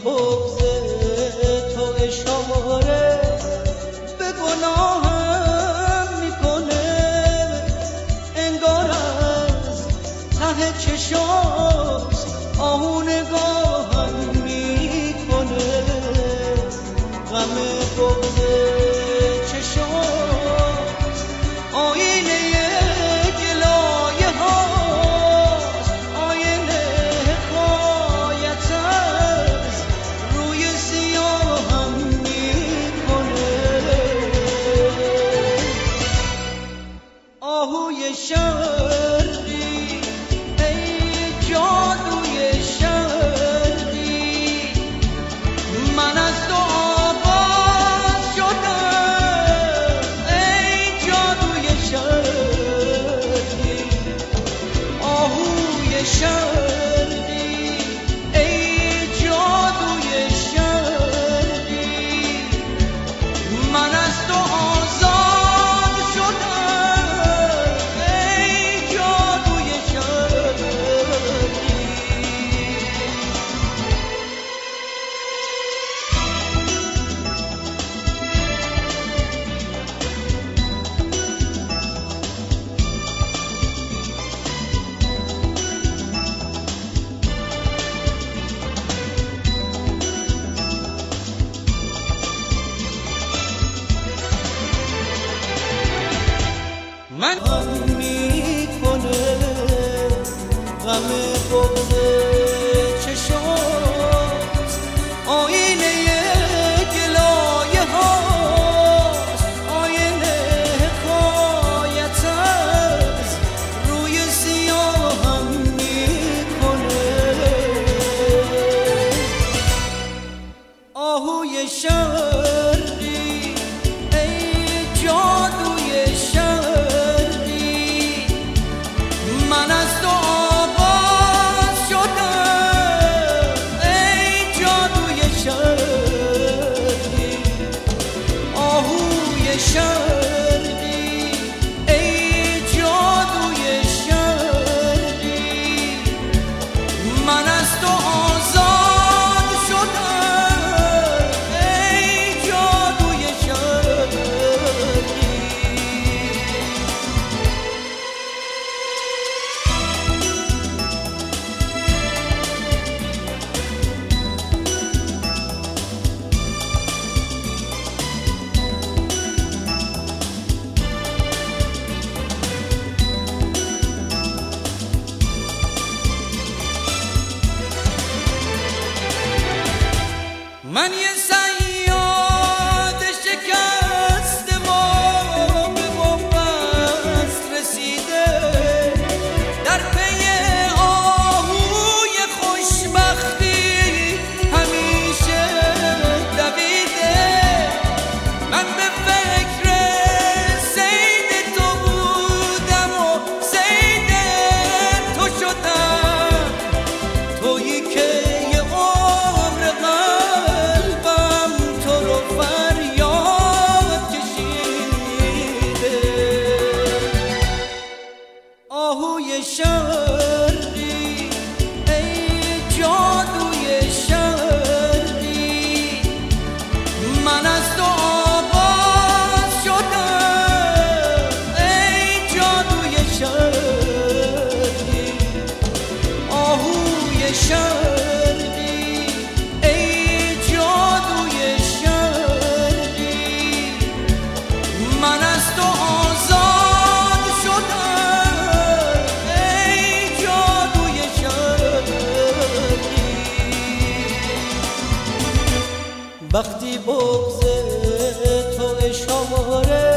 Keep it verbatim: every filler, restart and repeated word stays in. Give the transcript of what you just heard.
بغض تو اشاره به گناهم میکنه، انگار از ته چشاست آهو نگاهم میکنه. غم بغض چشاست آینه گلایه هاست، آینه حکایت از روی سیاهم میکنه. آهوی شرقی ای جادوی شرقی، من از تو آغاز شدم ای جادوی شرقی. آهوی شرقی ای جادوی شرقی، من از تو آزاد شدم ای جادوی شرقی. من هم میکنه غم بغض چشاست آینه گلایه هاست، آینه حکایت از روی سیاهم میکنه. آهوی شرقی ای جادوی شرقی، من از تو آغاز شدم ای جادوی شرقی. آهوی شرقی ای جادوی شرقی، من از تو آزاد شدم ای جادوی شرقی. من یه صیاد شکسته و به بنبست رسیده، در پی آهوی خوشبختی همیشه دویده. من به فکر صید تو بودم و صید تو شدم، تویی که یه عمر قلبم تو رو فریاد کشیده. آهوی شرقی ای جادوی شرقی، من از تو آغاز شدم ای جادوی شرقی. آهوی شرقی ای جادوی شرقی، من از تو آزاد شدم ای جادوی شرقی. وقتی بغض تو اشاره